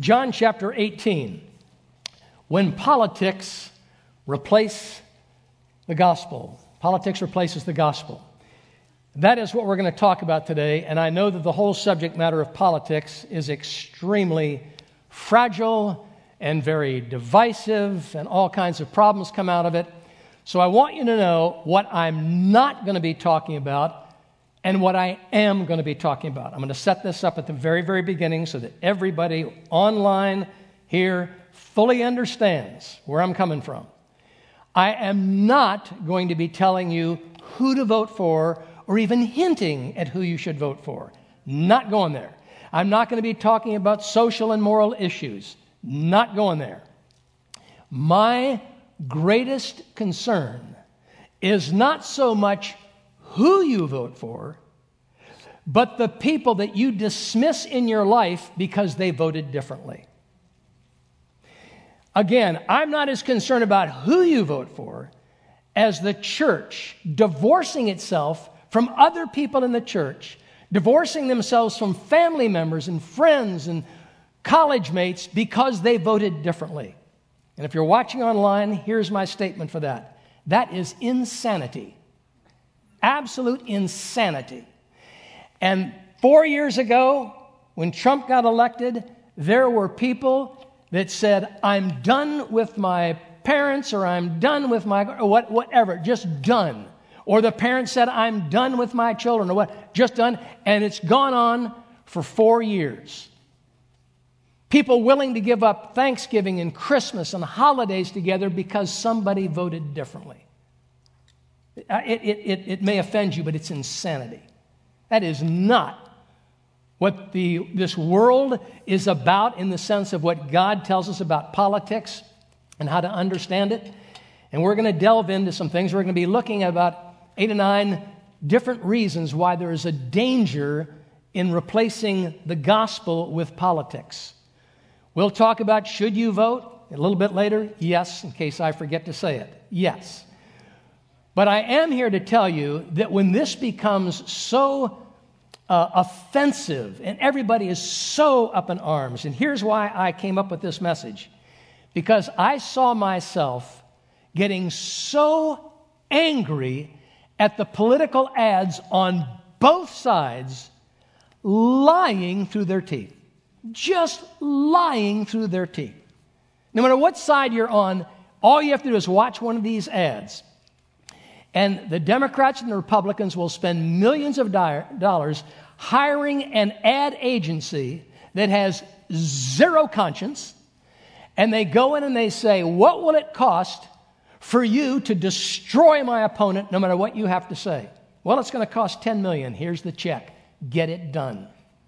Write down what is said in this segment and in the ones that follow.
John chapter 18, when politics replace the gospel. Politics replaces the gospel. That is what we're going to talk about today, and I know that the whole subject matter of politics is extremely fragile and very divisive, and all kinds of problems come out of it. So I want you to know what I'm not going to be talking about and what I am going to be talking about. I'm going to set this up at the very, very beginning so that everybody online here fully understands where I'm coming from. I am not going to be telling you who to vote for or even hinting at who you should vote for. Not going there. I'm not going to be talking about social and moral issues. Not going there. My greatest concern is not so much who you vote for, but the people that you dismiss in your life because they voted differently. Again, I'm not as concerned about who you vote for as the church divorcing itself from other people in the church, divorcing themselves from family members and friends and college mates because they voted differently. And if you're watching online, here's my statement for that. That is insanity. Absolute insanity. And 4 years ago, when Trump got elected, there were people that said, I'm done with my parents, or I'm done with my, or whatever, just done. Or the parents said, I'm done with my children, or what, just done. And it's gone on for 4 years. People willing to give up Thanksgiving and Christmas and holidays together because somebody voted differently. It may offend you, but it's insanity. That is not what this world is about in the sense of what God tells us about politics and how to understand it. And we're going to delve into some things. We're going to be looking at about 8 or 9 different reasons why there is a danger in replacing the gospel with politics. We'll talk about should you vote a little bit later. Yes, in case I forget to say it. Yes. But I am here to tell you that when this becomes so offensive and everybody is so up in arms, and here's why I came up with this message. Because I saw myself getting so angry at the political ads on both sides lying through their teeth. Just lying through their teeth. No matter what side you're on, all you have to do is watch one of these ads. And the Democrats and the Republicans will spend millions of dollars hiring an ad agency that has zero conscience. And they go in and they say, what will it cost for you to destroy my opponent no matter what you have to say? Well, it's going to cost $10 million. Here's the check. Get it done.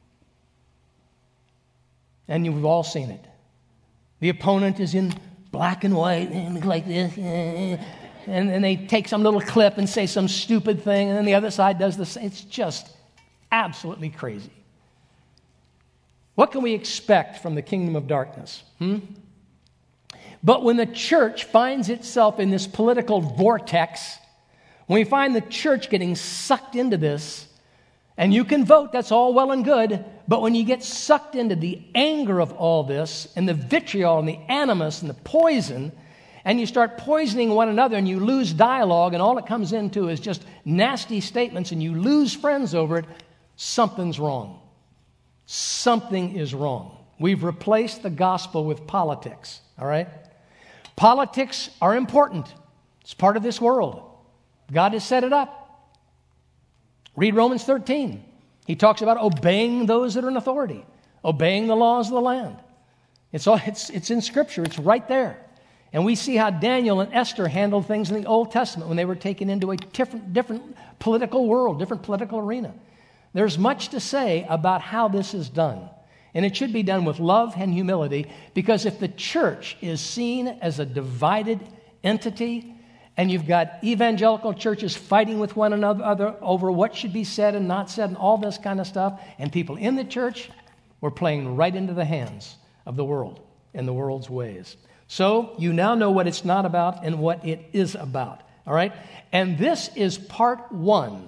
And you've all seen it. The opponent is in black and white, like this, and they take some little clip and say some stupid thing, and then the other side does the same. It's just absolutely crazy. What can we expect from the kingdom of darkness? But when the church finds itself in this political vortex, when we find the church getting sucked into this, and you can vote, that's all well and good, but when you get sucked into the anger of all this, and the vitriol, and the animus, and the poison, and you start poisoning one another, and you lose dialogue, and all it comes into is just nasty statements, and you lose friends over it, something's wrong. Something is wrong. We've replaced the gospel with politics, all right? Politics are important. It's part of this world. God has set it up. Read Romans 13. He talks about obeying those that are in authority, obeying the laws of the land. It's in Scripture. It's right there. And we see how Daniel and Esther handled things in the Old Testament when they were taken into a different political world, different political arena. There's much to say about how this is done. And it should be done with love and humility, because if the church is seen as a divided entity, and you've got evangelical churches fighting with one another over what should be said and not said and all this kind of stuff, and people in the church, we're playing right into the hands of the world and the world's ways. So you now know what it's not about and what it is about. All right? And this is part 1.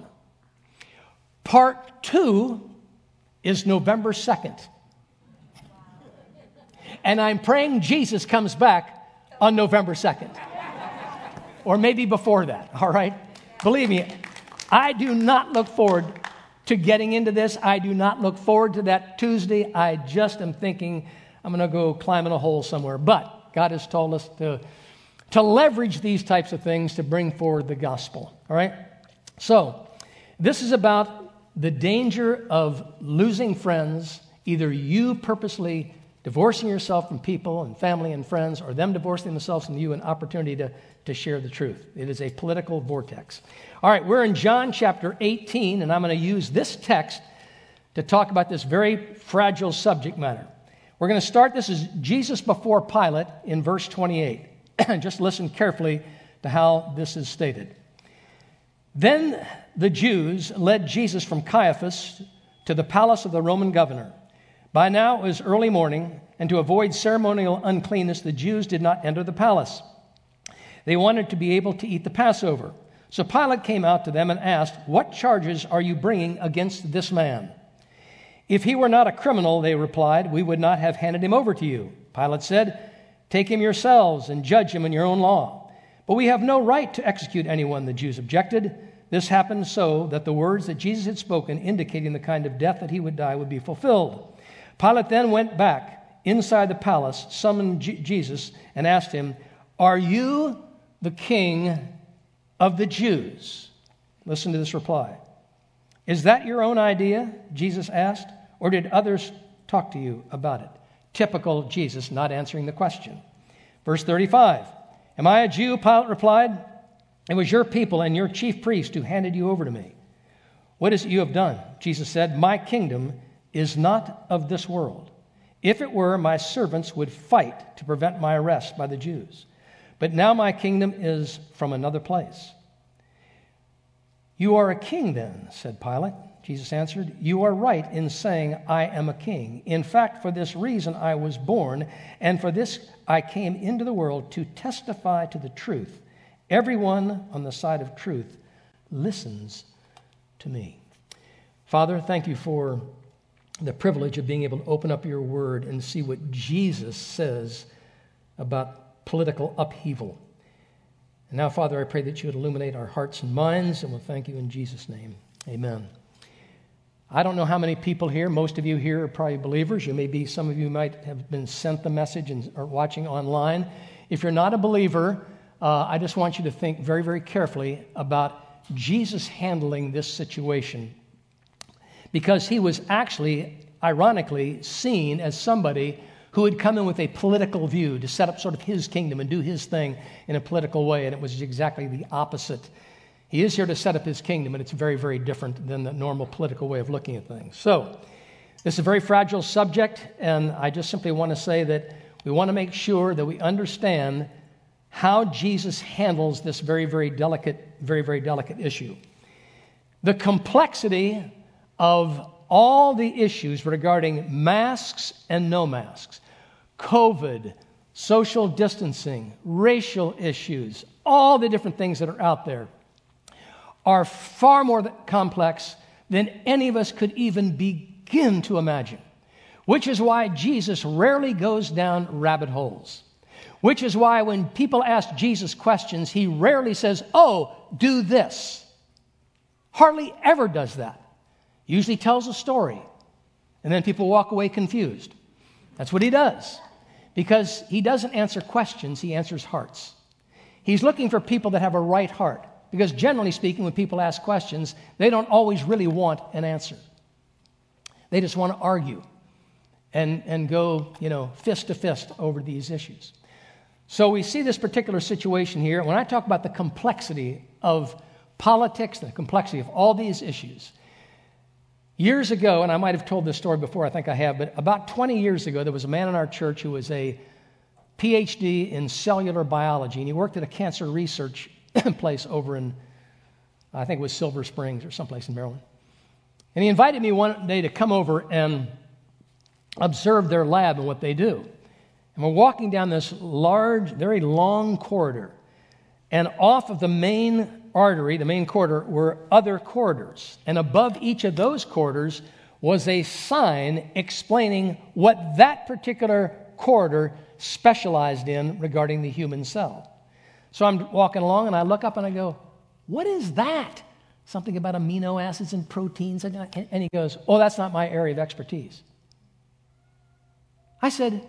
Part 2 is November 2nd. And I'm praying Jesus comes back on November 2nd. Or maybe before that, all right? Believe me, I do not look forward to getting into this. I do not look forward to that Tuesday. I just am thinking I'm going to go climb in a hole somewhere. But God has told us to leverage these types of things to bring forward the gospel, all right? So this is about the danger of losing friends, either you purposely divorcing yourself from people and family and friends, or them divorcing themselves from you, an opportunity to share the truth. It is a political vortex. All right, we're in John chapter 18, and I'm going to use this text to talk about this very fragile subject matter. We're going to start, this is Jesus before Pilate in verse 28. Just listen carefully to how this is stated. Then the Jews led Jesus from Caiaphas to the palace of the Roman governor. By now it was early morning, and to avoid ceremonial uncleanness, the Jews did not enter the palace. They wanted to be able to eat the Passover. So Pilate came out to them and asked, "What charges are you bringing against this man?" "If he were not a criminal," they replied, "we would not have handed him over to you." Pilate said, "Take him yourselves and judge him in your own law." "But we have no right to execute anyone," the Jews objected. This happened so that the words that Jesus had spoken, indicating the kind of death that he would die, would be fulfilled. Pilate then went back inside the palace, summoned Jesus, and asked him, "Are you the king of the Jews?" Listen to this reply. "Is that your own idea?" Jesus asked, "or did others talk to you about it?" Typical Jesus not answering the question. Verse 35, "Am I a Jew?" Pilate replied. "It was your people and your chief priest who handed you over to me." "What is it you have done?" Jesus said, "My kingdom is not of this world. If it were, my servants would fight to prevent my arrest by the Jews. But now my kingdom is from another place." "You are a king then," said Pilate. Jesus answered, "You are right in saying I am a king. In fact, for this reason I was born, and for this I came into the world, to testify to the truth. Everyone on the side of truth listens to me." Father, thank you for the privilege of being able to open up your word and see what Jesus says about political upheaval. And now, Father, I pray that you would illuminate our hearts and minds, and we'll thank you in Jesus' name. Amen. I don't know how many people here, most of you here are probably believers. Some of you might have been sent the message and are watching online. If you're not a believer, I just want you to think very, very carefully about Jesus handling this situation, because he was actually, ironically, seen as somebody who had come in with a political view to set up sort of his kingdom and do his thing in a political way, and it was exactly the opposite. He is here to set up his kingdom, and it's very, very different than the normal political way of looking at things. So, this is a very fragile subject, and I just simply want to say that we want to make sure that we understand how Jesus handles this very, very delicate issue. The complexity of all the issues regarding masks and no masks, COVID, social distancing, racial issues, all the different things that are out there are far more complex than any of us could even begin to imagine, which is why Jesus rarely goes down rabbit holes, which is why when people ask Jesus questions, he rarely says, "Oh, do this." Hardly ever does that. Usually tells a story, and then people walk away confused. That's what he does, because he doesn't answer questions, he answers hearts. He's looking for people that have a right heart, because generally speaking, when people ask questions, they don't always really want an answer. They just want to argue and go, fist to fist over these issues. So we see this particular situation here. When I talk about the complexity of politics, the complexity of all these issues, years ago, and I might have told this story before, I think I have, but about 20 years ago, there was a man in our church who was a PhD in cellular biology, and he worked at a cancer research place over in, I think it was Silver Springs or someplace in Maryland. And he invited me one day to come over and observe their lab and what they do. And we're walking down this large, very long corridor, and off of the main artery, the main corridor, were other corridors. And above each of those corridors was a sign explaining what that particular corridor specialized in regarding the human cell. So I'm walking along and I look up and I go, what is that? Something about amino acids and proteins. And he goes, oh, that's not my area of expertise. I said,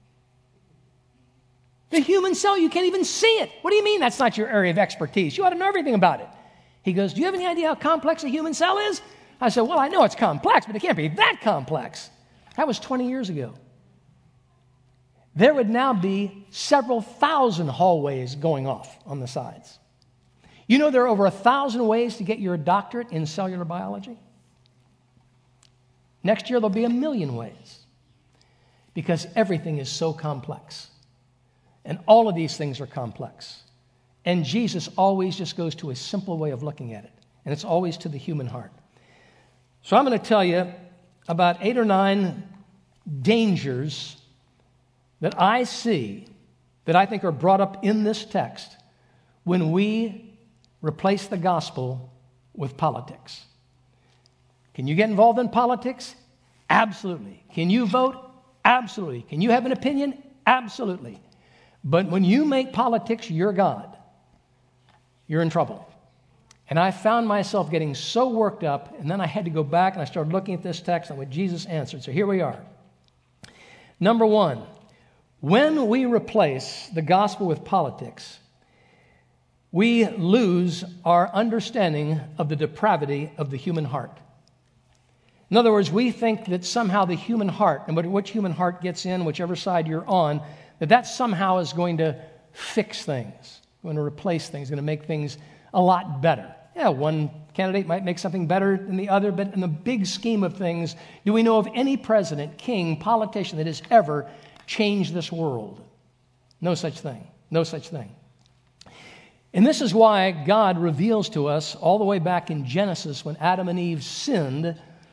the human cell, you can't even see it. What do you mean that's not your area of expertise? You ought to know everything about it. He goes, do you have any idea how complex a human cell is? I said, well, I know it's complex, but it can't be that complex. That was 20 years ago. There would now be several thousand hallways going off on the sides. You know there are over 1,000 ways to get your doctorate in cellular biology? Next year there'll be 1,000,000 ways because everything is so complex. And all of these things are complex. And Jesus always just goes to a simple way of looking at it. And it's always to the human heart. So I'm going to tell you about 8 or 9 dangers that I see that I think are brought up in this text when we replace the gospel with politics. Can you get involved in politics? Absolutely. Can you vote? Absolutely. Can you have an opinion? Absolutely. But when you make politics your God, you're in trouble. And I found myself getting so worked up, and then I had to go back and I started looking at this text and what Jesus answered. So here we are. Number 1, when we replace the gospel with politics, we lose our understanding of the depravity of the human heart. In other words, we think that somehow the human heart, and which human heart gets in, whichever side you're on, that somehow is going to fix things, going to replace things, going to make things a lot better. Yeah, one candidate might make something better than the other, but in the big scheme of things, do we know of any president, king, politician that has ever changed this world? No such thing. No such thing. And this is why God reveals to us all the way back in Genesis when Adam and Eve sinned,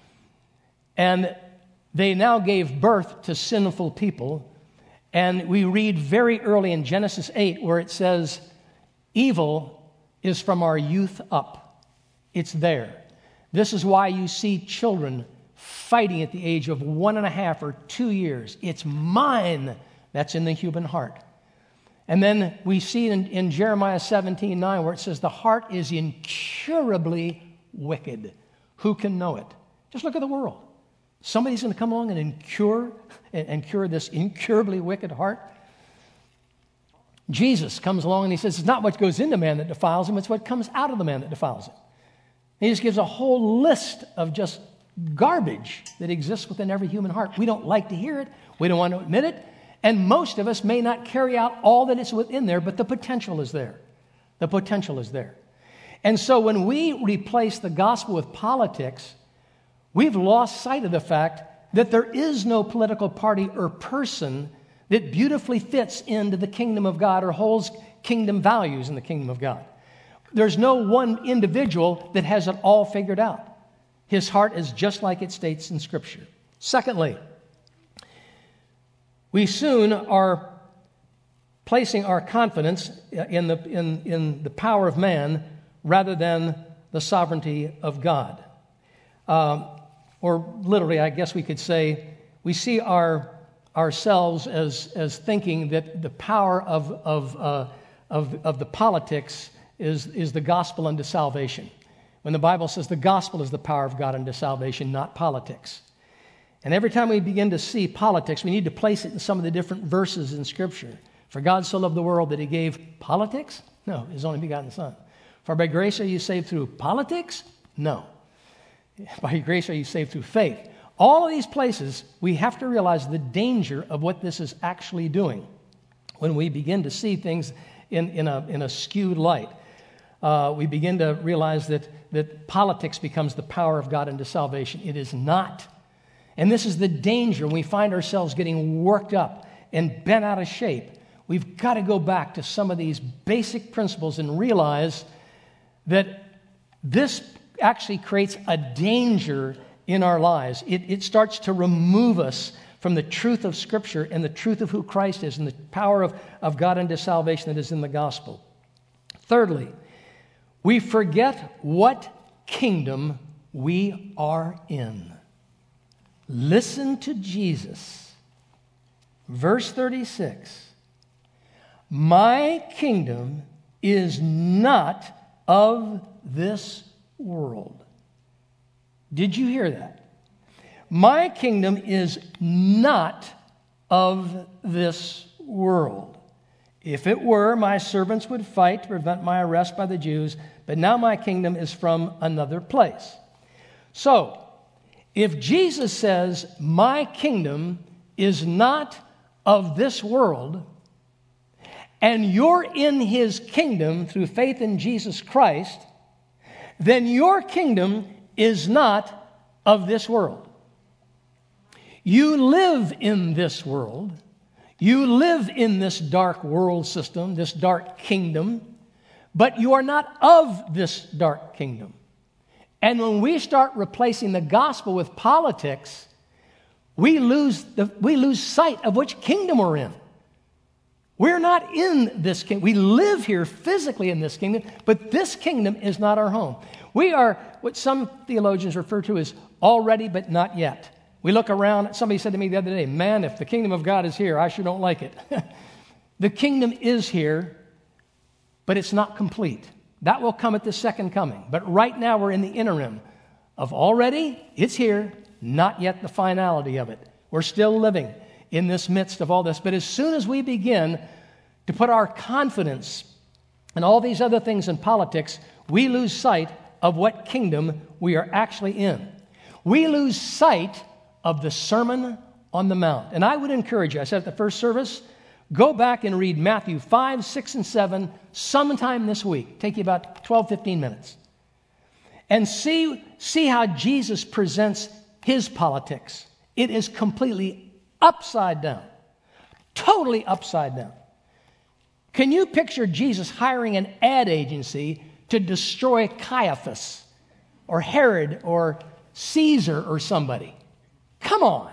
and they now gave birth to sinful people. And we read very early in Genesis 8 where it says, evil is from our youth up. It's there. This is why you see children fighting at the age of 1.5 or 2 years. It's mine. That's in the human heart. And then we see in Jeremiah 17:9 where it says, the heart is incurably wicked. Who can know it? Just look at the world. Somebody's going to come along and cure this incurably wicked heart. Jesus comes along and he says, it's not what goes into man that defiles him, it's what comes out of the man that defiles him. He just gives a whole list of just garbage that exists within every human heart. We don't like to hear it. We don't want to admit it. And most of us may not carry out all that is within there, but the potential is there. The potential is there. And so when we replace the gospel with politics, we've lost sight of the fact that there is no political party or person that beautifully fits into the kingdom of God or holds kingdom values in the kingdom of God. There's no one individual that has it all figured out. His heart is just like it states in Scripture. Secondly, we soon are placing our confidence in the power of man rather than the sovereignty of God. Or literally, I guess we could say, we see ourselves as thinking that the power of the politics is the gospel unto salvation. When the Bible says the gospel is the power of God unto salvation, not politics. And every time we begin to see politics, we need to place it in some of the different verses in Scripture. For God so loved the world that he gave politics? No, his only begotten Son. For by grace are you saved through politics? No. By grace are you saved through faith. All of these places, we have to realize the danger of what this is actually doing when we begin to see things in a skewed light. We begin to realize that politics becomes the power of God unto salvation. It is not. And this is the danger when we find ourselves getting worked up and bent out of shape. We've got to go back to some of these basic principles and realize that this actually creates a danger in our lives. It starts to remove us from the truth of Scripture and the truth of who Christ is and the power of God unto salvation that is in the gospel. Thirdly, we forget what kingdom we are in. Listen to Jesus. Verse 36. My kingdom is not of this world. Did you hear that? My kingdom is not of this world. If it were, my servants would fight to prevent my arrest by the Jews, but now my kingdom is from another place. So, if Jesus says, my kingdom is not of this world, and you're in his kingdom through faith in Jesus Christ, then your kingdom is not of this world. You live in this world. You live in this dark world system, this dark kingdom, but you are not of this dark kingdom. And when we start replacing the gospel with politics, we lose sight of which kingdom we're in. We're not in this kingdom. We live here physically in this kingdom, but this kingdom is not our home. We are what some theologians refer to as already but not yet. We look around. Somebody said to me the other day, man, if the kingdom of God is here, I sure don't like it. The kingdom is here, but it's not complete. That will come at the second coming. But right now we're in the interim of already, it's here, not yet the finality of it. We're still living in this midst of all this. But as soon as we begin to put our confidence in all these other things in politics, we lose sight of what kingdom we are actually in. We lose sight of the Sermon on the Mount. And I would encourage you, I said at the first service, go back and read Matthew 5, 6, and 7 sometime this week. Take you about 12, 15 minutes. And see how Jesus presents his politics. It is completely upside down. Totally upside down. Can you picture Jesus hiring an ad agency to destroy Caiaphas or Herod or Caesar or somebody? Come on.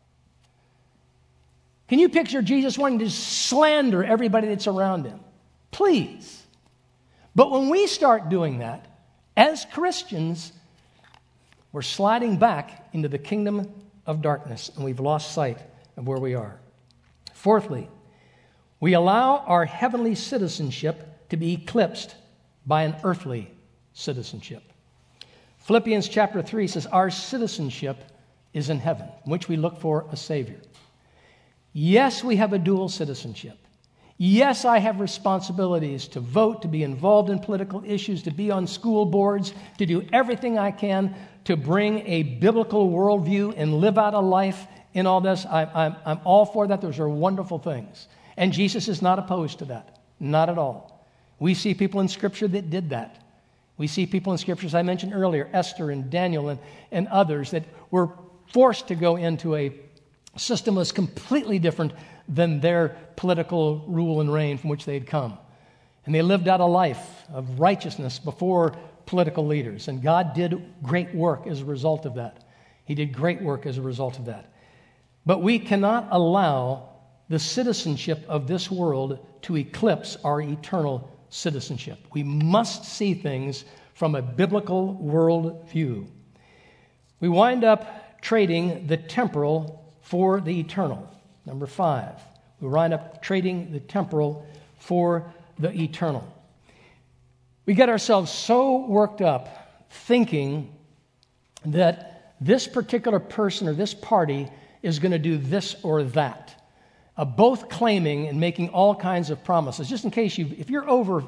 Can you picture Jesus wanting to slander everybody that's around him? Please. But when we start doing that, as Christians, we're sliding back into the kingdom of darkness, and we've lost sight of where we are. Fourthly, we allow our heavenly citizenship to be eclipsed by an earthly citizenship. Philippians chapter 3 says, our citizenship is in heaven, in which we look for a Savior. Yes, we have a dual citizenship. Yes, I have responsibilities to vote, to be involved in political issues, to be on school boards, to do everything I can to bring a biblical worldview and live out a life in all this. I'm all for that. Those are wonderful things. And Jesus is not opposed to that. Not at all. We see people in Scripture that did that. We see people in Scripture, as I mentioned earlier, Esther and Daniel and others that were forced to go into a system that was completely different than their political rule and reign from which they had come. And they lived out a life of righteousness before political leaders. And God did great work as a result of that. He did great work as a result of that. But we cannot allow the citizenship of this world to eclipse our eternal citizenship. We must see things from a biblical worldview. We wind up trading the temporal for the eternal. Number 5, we wind up trading the temporal for the eternal. We get ourselves so worked up thinking that this particular person or this party is going to do this or that, both claiming and making all kinds of promises. Just in case if you're over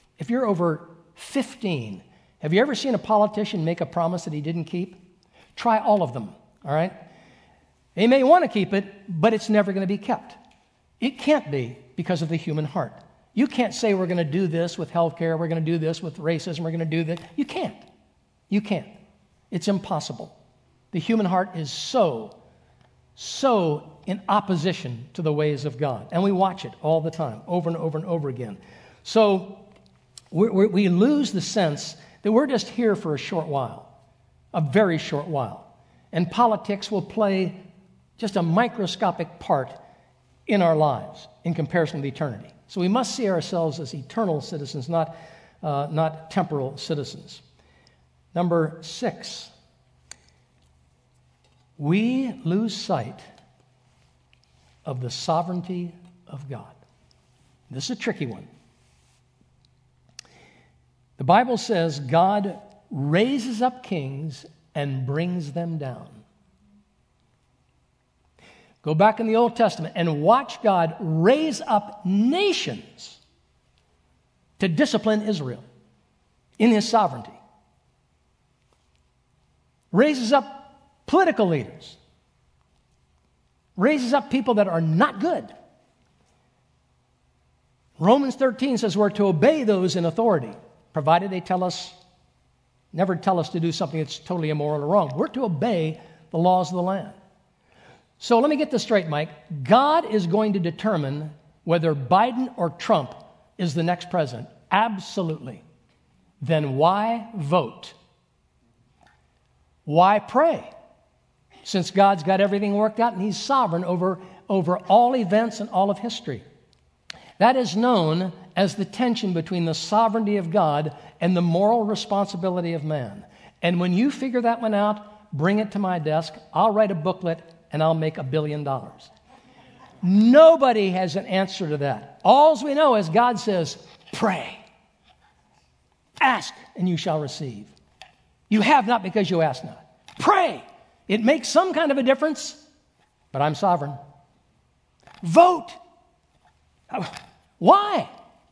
15, have you ever seen a politician make a promise that he didn't keep? Try all of them, all right? They may want to keep it, but it's never going to be kept. It can't be because of the human heart. You can't say we're going to do this with healthcare, we're going to do this with racism, we're going to do that. You can't. You can't. It's impossible. The human heart is so in opposition to the ways of God. And we watch it all the time, over and over and over again. So we lose the sense that we're just here for a short while, a very short while. And politics will play just a microscopic part in our lives in comparison with eternity. So we must see ourselves as eternal citizens, not temporal citizens. Number 6, we lose sight of the sovereignty of God. This is a tricky one. The Bible says God raises up kings and brings them down. Go back in the Old Testament and watch God raise up nations to discipline Israel in his sovereignty. Raises up political leaders. Raises up people that are not good. Romans 13 says we're to obey those in authority, provided they never tell us to do something that's totally immoral or wrong. We're to obey the laws of the land. So let me get this straight, Mike. God is going to determine whether Biden or Trump is the next president. Absolutely. Then why vote? Why pray? Since God's got everything worked out and he's sovereign over all events and all of history. That is known as the tension between the sovereignty of God and the moral responsibility of man. And when you figure that one out, bring it to my desk. I'll write a booklet and I'll make $1 billion. Nobody has an answer to that. All we know is God says, pray. Ask and you shall receive. You have not because you ask not. Pray. It makes some kind of a difference, but I'm sovereign. Vote. Why?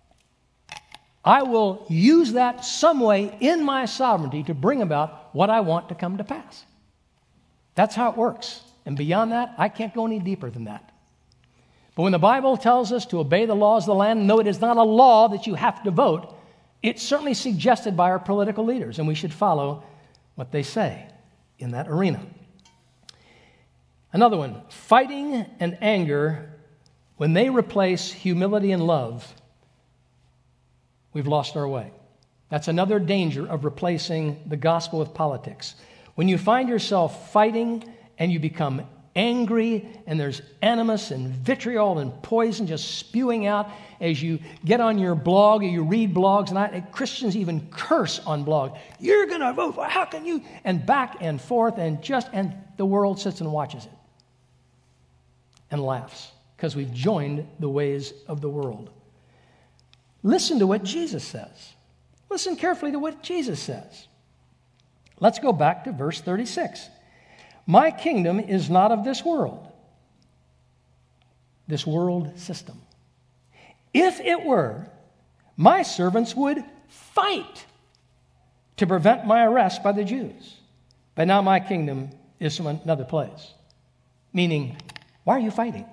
I will use that some way in my sovereignty to bring about what I want to come to pass. That's how it works. And beyond that, I can't go any deeper than that. But when the Bible tells us to obey the laws of the land, no, it is not a law that you have to vote. It's certainly suggested by our political leaders, and we should follow what they say in that arena. Another one, fighting and anger, when they replace humility and love, we've lost our way. That's another danger of replacing the gospel with politics. When you find yourself fighting and you become angry and there's animus and vitriol and poison just spewing out as you get on your blog or you read blogs, and Christians even curse on blog. You're going to vote for, how can you? And back and forth and the world sits and watches it and laughs because we've joined the ways of the world. Listen to what Jesus says. Listen carefully to what Jesus says. Let's go back to verse 36. My kingdom is not of this world system. If it were, my servants would fight to prevent my arrest by the Jews. But now my kingdom is from another place. Meaning, why are you fighting?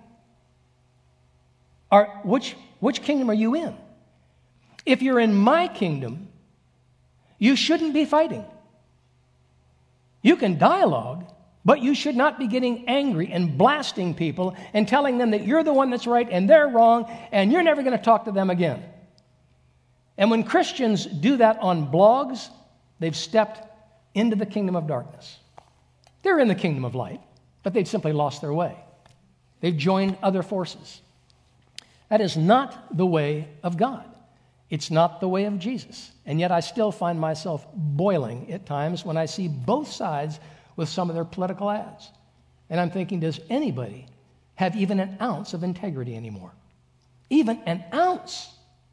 Which kingdom are you in? If you're in my kingdom, you shouldn't be fighting. You can dialogue, but you should not be getting angry and blasting people and telling them that you're the one that's right and they're wrong and you're never going to talk to them again. And when Christians do that on blogs, they've stepped into the kingdom of darkness. They're in the kingdom of light, but they've simply lost their way. They've joined other forces. That is not the way of God. It's not the way of Jesus. And yet I still find myself boiling at times when I see both sides with some of their political ads. And I'm thinking, does anybody have even an ounce of integrity anymore? Even an ounce.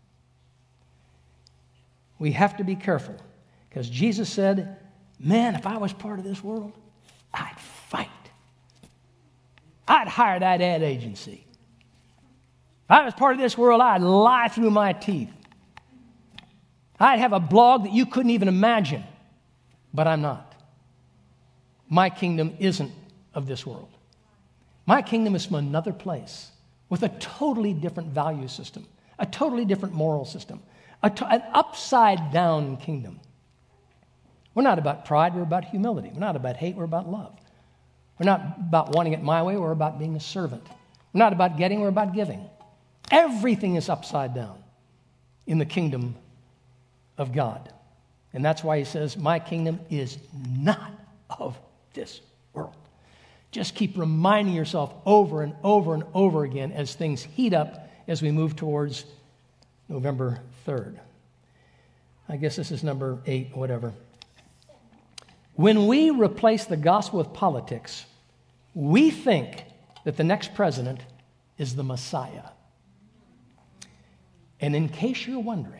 We have to be careful because Jesus said, man, if I was part of this world, I'd fight. I'd hire that ad agency. If I was part of this world, I'd lie through my teeth. I'd have a blog that you couldn't even imagine, but I'm not. My kingdom isn't of this world. My kingdom is from another place with a totally different value system, a totally different moral system, an upside-down kingdom. We're not about pride, we're about humility. We're not about hate, we're about love. We're not about wanting it my way, we're about being a servant. We're not about getting, we're about giving. Everything is upside down in the kingdom of God. And that's why he says, my kingdom is not of this world. Just keep reminding yourself over and over and over again as things heat up as we move towards November 3rd. I guess this is number 8, whatever. When we replace the gospel with politics, we think that the next president is the Messiah. And in case you're wondering,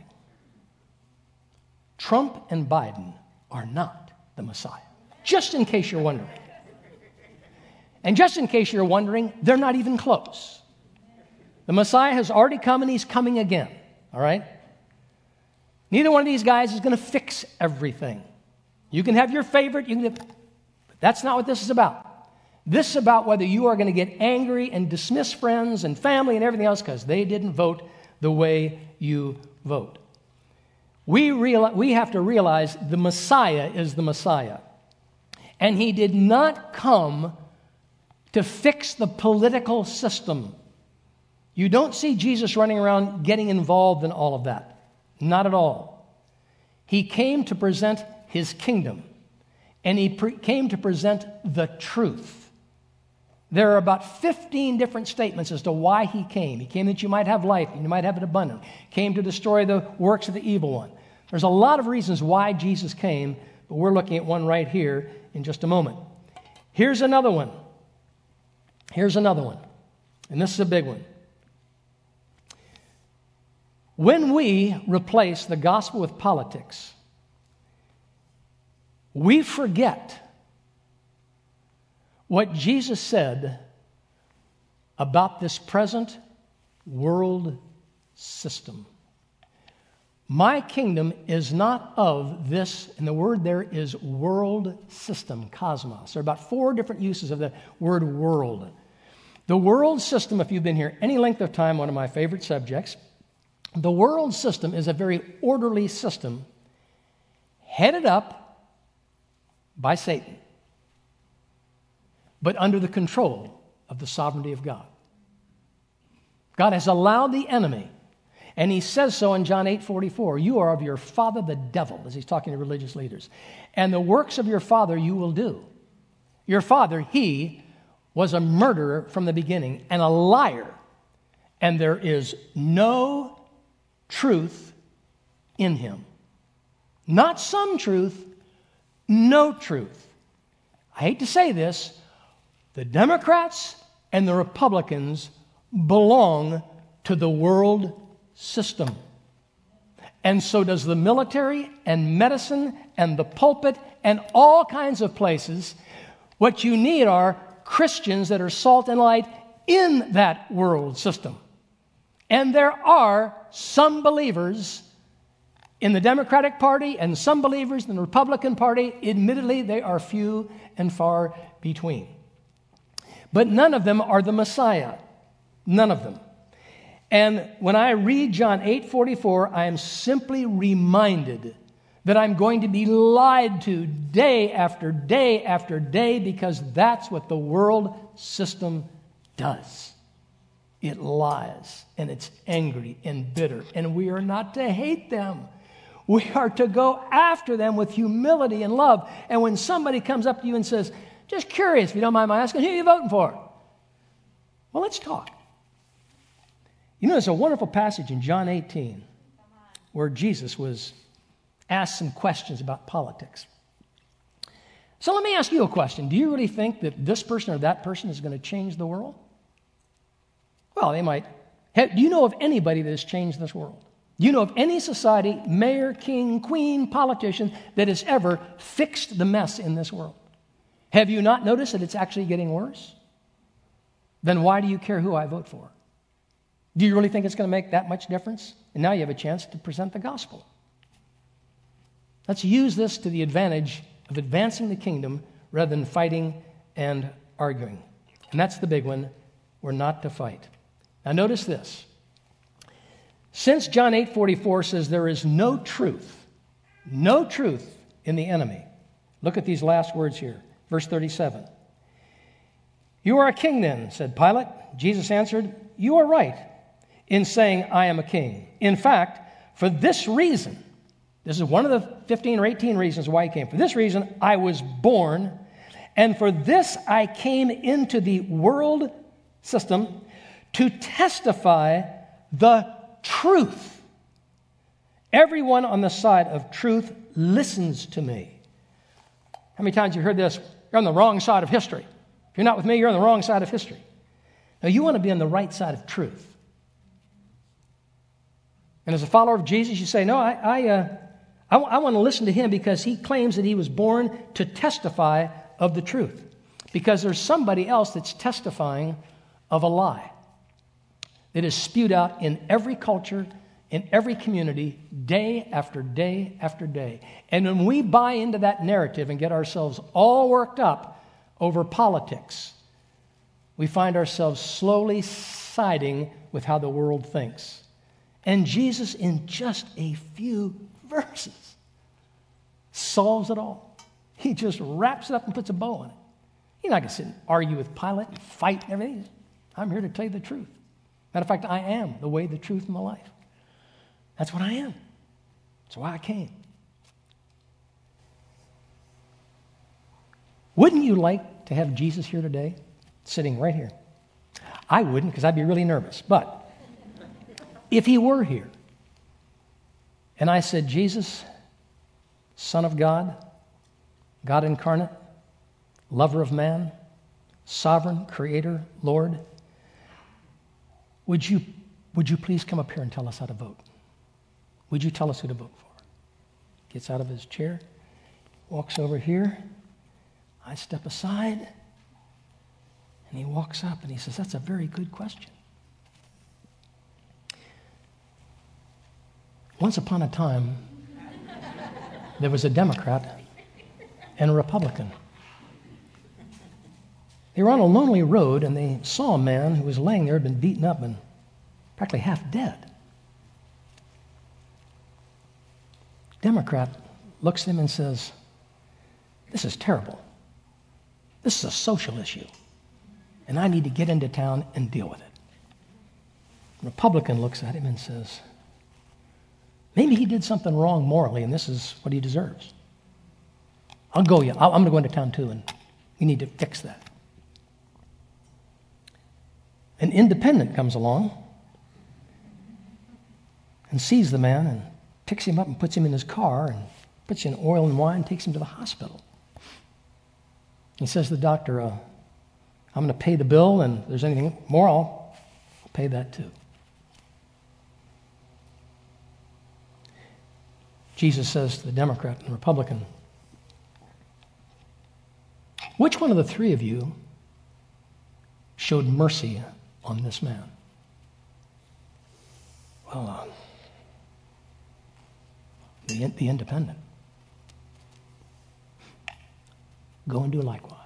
Trump and Biden are not the Messiah. Just in case you're wondering. And just in case you're wondering, they're not even close. The Messiah has already come and he's coming again. All right? Neither one of these guys is going to fix everything. You can have your favorite, but that's not what this is about. This is about whether you are going to get angry and dismiss friends and family and everything else because they didn't vote the way you vote. We have to realize the Messiah is the Messiah. And he did not come to fix the political system. You don't see Jesus running around getting involved in all of that. Not at all. He came to present his kingdom. And he came to present the truth. There are about 15 different statements as to why he came. He came that you might have life and you might have it abundant. Came to destroy the works of the evil one. There's a lot of reasons why Jesus came, but we're looking at one right here in just a moment. Here's another one. And this is a big one. When we replace the gospel with politics, we forget what Jesus said about this present world system. My kingdom is not of this, and the word there is world system, cosmos. There are about 4 different uses of the word world. The world system, if you've been here any length of time, one of my favorite subjects, the world system is a very orderly system headed up by Satan, but under the control of the sovereignty of God. God has allowed the enemy, and he says so in John 8:44, you are of your father the devil, as he's talking to religious leaders, and the works of your father you will do. Your father, he was a murderer from the beginning and a liar, and there is no truth in him. Not some truth, no truth. I hate to say this, the Democrats and the Republicans belong to the world system. And so does the military and medicine and the pulpit and all kinds of places. What you need are Christians that are salt and light in that world system. And there are some believers in the Democratic Party and some believers in the Republican Party. Admittedly, they are few and far between. But none of them are the Messiah. None of them. And when I read John 8:44, I am simply reminded that I'm going to be lied to day after day after day because that's what the world system does. It lies, and it's angry and bitter, and we are not to hate them. We are to go after them with humility and love. And when somebody comes up to you and says, just curious, if you don't mind my asking, who are you voting for? Well, let's talk. You know, there's a wonderful passage in John 18 where Jesus was asked some questions about politics. So let me ask you a question. Do you really think that this person or that person is going to change the world? Well, they might. Do you know of anybody that has changed this world? Do you know of any society, mayor, king, queen, politician, that has ever fixed the mess in this world? Have you not noticed that it's actually getting worse? Then why do you care who I vote for? Do you really think it's going to make that much difference? And now you have a chance to present the gospel. Let's use this to the advantage of advancing the kingdom rather than fighting and arguing. And that's the big one. We're not to fight. Now notice this. Since John 8:44 says there is no truth in the enemy. Look at these last words here. Verse 37. You are a king then, said Pilate. Jesus answered, you are right in saying I am a king. In fact, for this reason, this is one of the 15 or 18 reasons why he came. For this reason, I was born, and for this I came into the world system to testify the truth. Everyone on the side of truth listens to me. How many times have you heard this? You're on the wrong side of history. If you're not with me, you're on the wrong side of history. Now, you want to be on the right side of truth. And as a follower of Jesus, you say, no, I want to listen to him because he claims that he was born to testify of the truth. Because there's somebody else that's testifying of a lie that is spewed out in every culture, in every community, day after day after day. And when we buy into that narrative and get ourselves all worked up over politics, we find ourselves slowly siding with how the world thinks. And Jesus, in just a few verses, solves it all. He just wraps it up and puts a bow on it. You're not going to sit and argue with Pilate and fight and everything. I'm here to tell you the truth. Matter of fact, I am the way, the truth, and the life. That's what I am. That's why I came. Wouldn't you like to have Jesus here today, sitting right here? I wouldn't, because I'd be really nervous. But if he were here, and I said, Jesus, Son of God, God incarnate, lover of man, sovereign, creator, Lord, would you please come up here and tell us how to vote? Would you tell us who to vote for? Gets out of his chair, walks over here. I step aside, and he walks up and he says, that's a very good question. Once upon a time, there was a Democrat and a Republican. They were on a lonely road, and they saw a man who was laying there, had been beaten up and practically half dead. Democrat looks at him and says, this is terrible. This is a social issue, and I need to get into town and deal with it. Republican looks at him and says, maybe he did something wrong morally, and this is what he deserves. I'm going to go into town too, and we need to fix that. An independent comes along and sees the man and picks him up and puts him in his car and puts in oil and wine and takes him to the hospital. He says to the doctor, I'm going to pay the bill, and if there's anything more, I'll pay that too. Jesus says to the Democrat and the Republican, which one of the three of you showed mercy on this man? Well, the independent. Go and do likewise.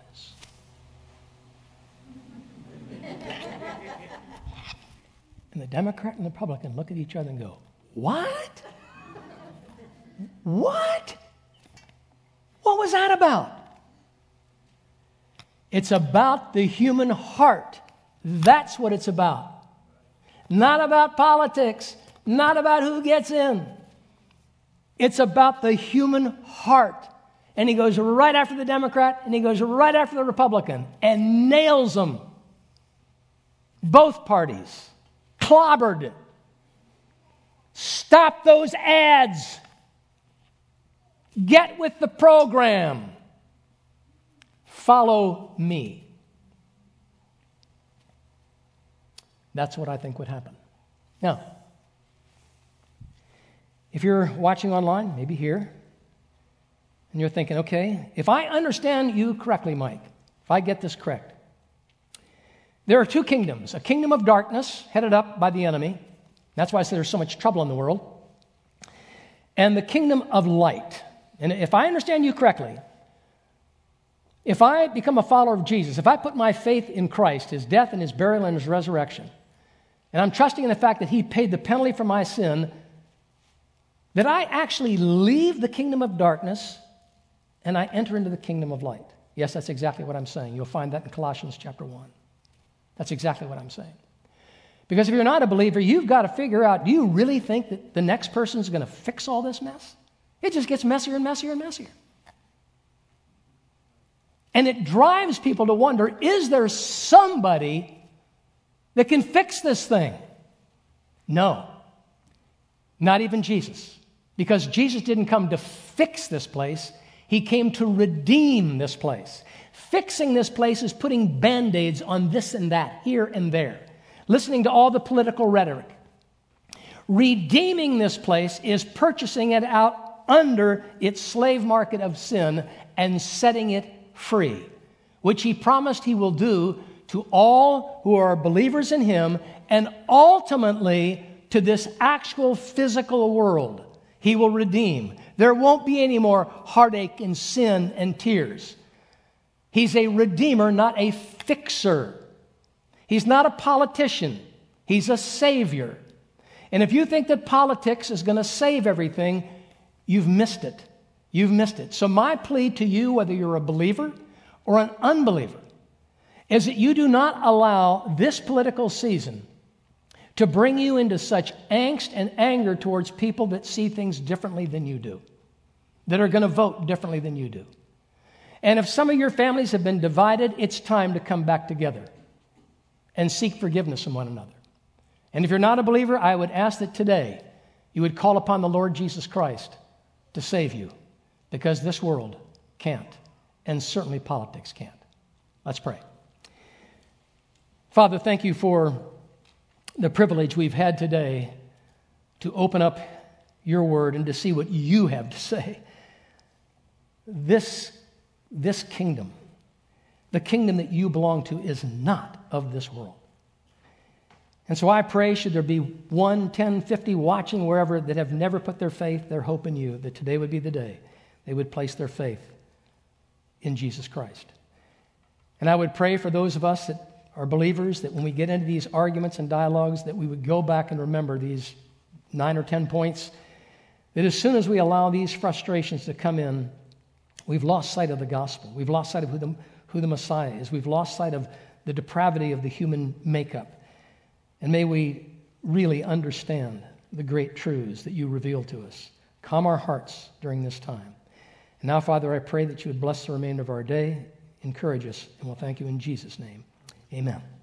And the Democrat and the Republican look at each other and go, what? What? What was that about? It's about the human heart. That's what it's about. Not about politics. Not about who gets in. It's about the human heart. And he goes right after the Democrat and he goes right after the Republican and nails them. Both parties. Clobbered. Stop those ads. Get with the program. Follow me. That's what I think would happen. Now, if you're watching online, maybe here, and you're thinking, okay, if I understand you correctly, Mike, if I get this correct, there are two kingdoms, a kingdom of darkness headed up by the enemy. That's why I say there's so much trouble in the world. And the kingdom of light. And if I understand you correctly, if I become a follower of Jesus, if I put my faith in Christ, his death and his burial and his resurrection, and I'm trusting in the fact that he paid the penalty for my sin, that I actually leave the kingdom of darkness and I enter into the kingdom of light. Yes, that's exactly what I'm saying. You'll find that in Colossians chapter 1. That's exactly what I'm saying. Because if you're not a believer, you've got to figure out, do you really think that the next person is going to fix all this mess? It just gets messier and messier and messier. And it drives people to wonder, is there somebody that can fix this thing? No. Not even Jesus. Because Jesus didn't come to fix this place. He came to redeem this place. Fixing this place is putting Band-Aids on this and that, here and there. Listening to all the political rhetoric. Redeeming this place is purchasing it out under its slave market of sin and setting it free, which he promised he will do to all who are believers in him and ultimately to this actual physical world. He will redeem. There won't be any more heartache and sin and tears. He's a redeemer, not a fixer. He's not a politician. He's a savior. And if you think that politics is going to save everything, you've missed it. You've missed it. So my plea to you, whether you're a believer or an unbeliever, is that you do not allow this political season to bring you into such angst and anger towards people that see things differently than you do, that are going to vote differently than you do. And if some of your families have been divided, it's time to come back together and seek forgiveness from one another. And if you're not a believer, I would ask that today you would call upon the Lord Jesus Christ to save you, because this world can't, and certainly politics can't. Let's pray. Father, thank you for the privilege we've had today to open up your word and to see what you have to say. This kingdom, the kingdom that you belong to, is not of this world. And so I pray, should there be 1, 10, 50 watching wherever that have never put their faith, their hope in you, that today would be the day they would place their faith in Jesus Christ. And I would pray for those of us that are believers, that when we get into these arguments and dialogues, that we would go back and remember these 9 or 10 points, that as soon as we allow these frustrations to come in, we've lost sight of the gospel. We've lost sight of who the Messiah is. We've lost sight of the depravity of the human makeup. And may we really understand the great truths that you reveal to us. Calm our hearts during this time. And now, Father, I pray that you would bless the remainder of our day, encourage us, and we'll thank you in Jesus' name. Amen.